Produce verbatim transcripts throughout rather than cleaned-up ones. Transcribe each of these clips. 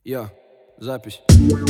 Я, запись.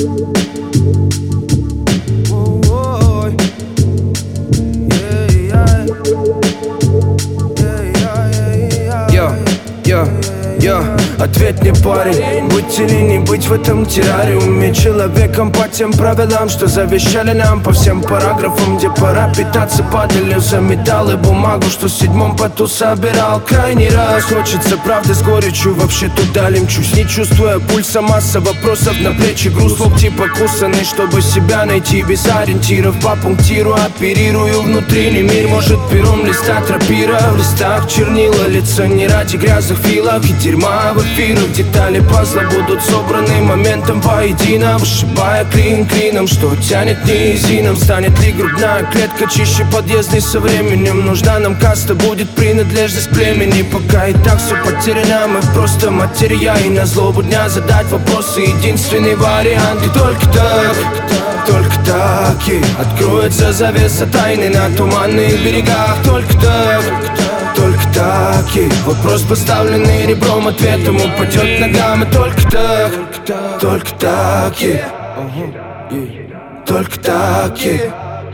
Я, я, я, ответь мне, парень, быть или не быть в этом террариуме, человеком по тем правилам, что завещали нам, по всем параграфам, где пора питаться падалью за металл и бумагу, что в седьмом поту собирал. Крайний раз хочется правды с горечью, вообще туда ли мчусь, не чувствуя пульса, масса вопросов на плечи, груз, локти покусанный, чтобы себя найти без ориентиров, по пунктиру оперирую внутренний мир, может пером листать рапира, в листах чернила, лица не ради грязных филов и дерьма в эфирах, детали пазла будут собраны моментом воедино, вышибая клин клином, что тянет низином. Станет ли грудная клетка чище подъездной со временем? Нужна нам каста, будет принадлежность племени. Пока и так все потеряно, мы просто материя, и на злобу дня задать вопросы единственный вариант. И только так, только так и откроется завеса тайны на туманных берегах. Только так, только так и вопрос, поставленный ребром, ответом упадет ногам. И только так, только так и только так и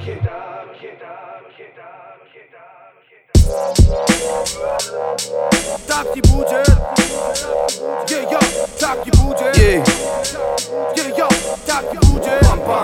так не будет. Yeah, так не будет. Yeah, так не будет.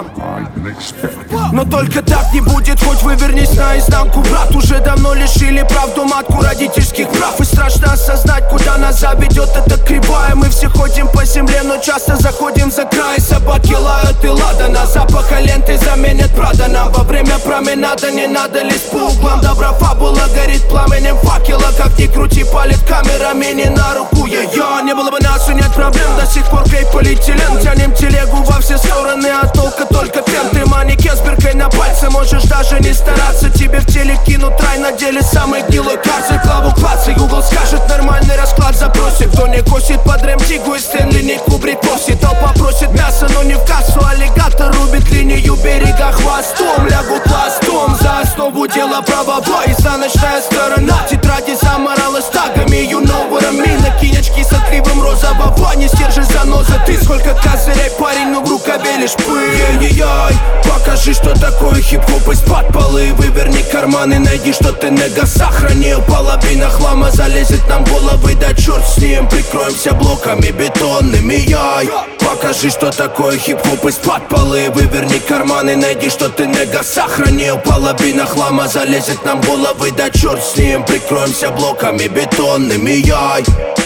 Но только так не будет, хоть вывернись наизнанку, брат. Уже давно лишили правду матку родительских прав. И страшно осознать, куда нас заведет эта кривая. Мы все ходим по земле, но часто заходим за край. Собаки лают и ладана, запаха ленты заменят Прада. Нам во время променада не надо лезть по углам. Добра фабула горит пламенем факела. Как ни крути, палит камерами не на руку. Я-я, не было бы нас и нет проблем. До сих пор клей полиэтилен. Тянем телегу во все стороны, а толка только фен. Ты манекен с биркой на пальце, можешь даже не стараться. Тебе в теле кинут рай, на деле самый гнилой карцер. Клаву клацай, Google скажет нормальный расклад запросит. Кто не косит под Рэм Диггу и Стэнли, не Кубрик просит. Толпа просит мясо, но не в кассу. Аллигатор рубит линию берега хвостом. Лягу пластом за основу дела правовой. Изнаночная сторона тетради заморалась тагами. You know what I mean. Накинечки с отливом розового. Не стержи заноза, ты сколько козырей, парень, но в рукаве лишь пыль. Ей-ей-ей, покажи, что такое хип-хоп из-под полы. Выверни карманы, найди, что ты нега сохранил. Половина хлама залезет нам в головы, да черт с ним. Прикроемся блоками бетонными, яй. Покажи, что такое хип-хоп из-под полы. Выверни карманы, найди, что ты нега сохранил. Половина хлама залезет нам в головы, да черт с ним. Прикроемся блоками бетонными, яй.